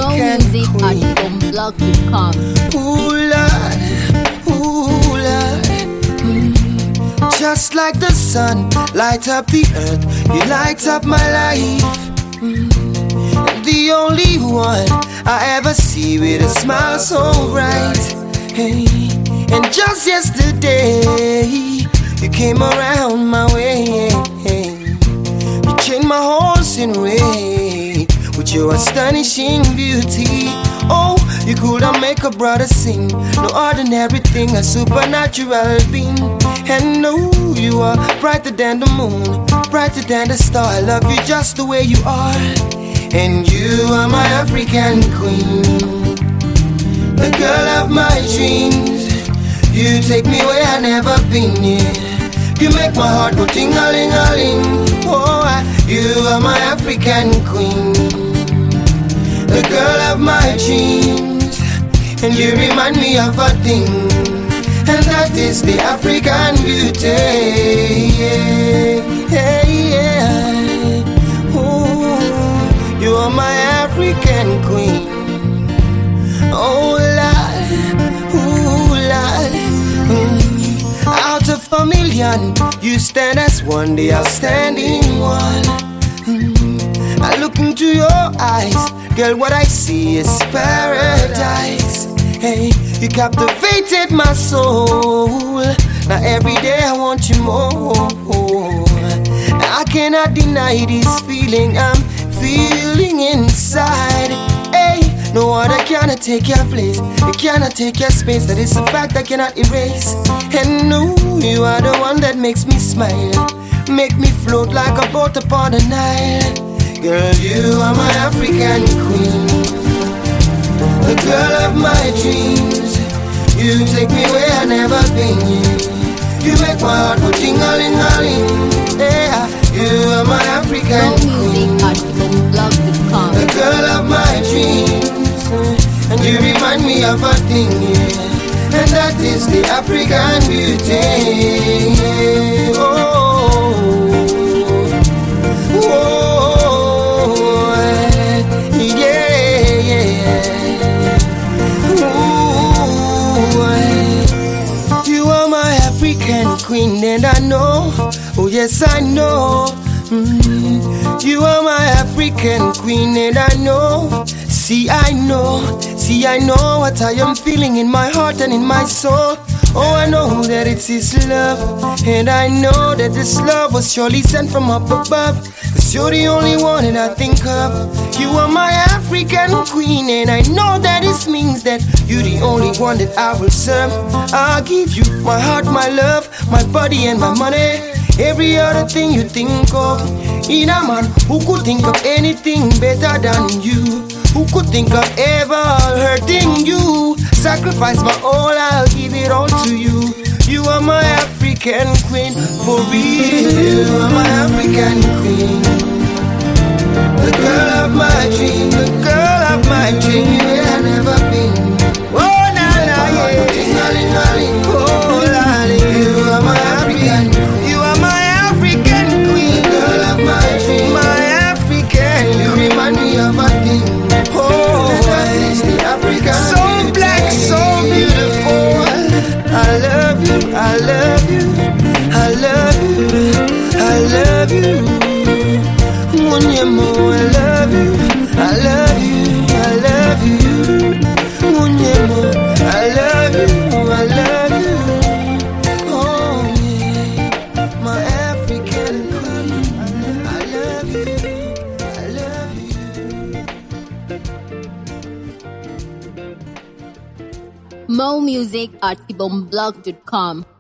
African queen. Ooh, Lord, ooh, Lord. Just like the sun, light up the earth, you light up my life. The only one I ever see with a smile so bright. Hey, and just yesterday, you came around my way. You changed my horse in way with your astonishing beauty. Oh, you could make a brother sing. No ordinary thing, a supernatural being. And no, you are brighter than the moon, brighter than the star. I love you just the way you are. And you are my African queen, the girl of my dreams. You take me where I've never been yet. You make my heart go ting-a-ling-a-ling. Oh, you are my African queen, the girl of my dreams. And you remind me of a thing, and that is the African beauty. Yeah, yeah. Ooh, you are my African queen. Oh, Lord, ooh, Lord. Out of a million, you stand as one, the outstanding one. I look into your eyes, girl, what I see is paradise. Hey, you captivated my soul. Now every day I want you more. I cannot deny this feeling I'm feeling inside. Hey, no other cannot take your place. It cannot take your space. That is a fact I cannot erase. And no, you are the one that makes me smile, make me float like a boat upon the Nile. Girl, you are my African queen, the girl of my dreams. You take me where I've never been. You make my heart go ting-a-ling-a-ling. Yeah, you are my African queen, the girl of my dreams. And you remind me of a thing, yeah, and that is the African beauty. Oh, oh, yeah, yeah. Ooh, you are my African queen, and I know, oh yes I know. You are my African queen, and I know. See, I know what I am feeling in my heart and in my soul. Oh, I know that it's His love, and I know that this love was surely sent from up above. 'Cause you're the only one that I think of. You are my African queen, and I know that this means that you're the only one that I will serve. I'll give you my heart, my love, my body and my money, every other thing you think of. In a man who could think of anything better than you, who could think of ever hurting you. Sacrifice my all, I'll give it all to you. You are my African queen, for real. You are my African queen, the girl of my dream, the girl of my dream. Yeah, I've never been. Oh, nah, nah, yeah. Oh, lolly. You are my African, you are my African queen, girl of my dream, my African. You remind me of a thing. Oh, that is the African so beauty. Black, so beautiful. I love you, I love you, I love you, I love you. One year more, I love you, I love you, I love you. One year more, I love you, I love you. Oh yeah, my African queen. I love you, I love you. More music at ibomblog.com.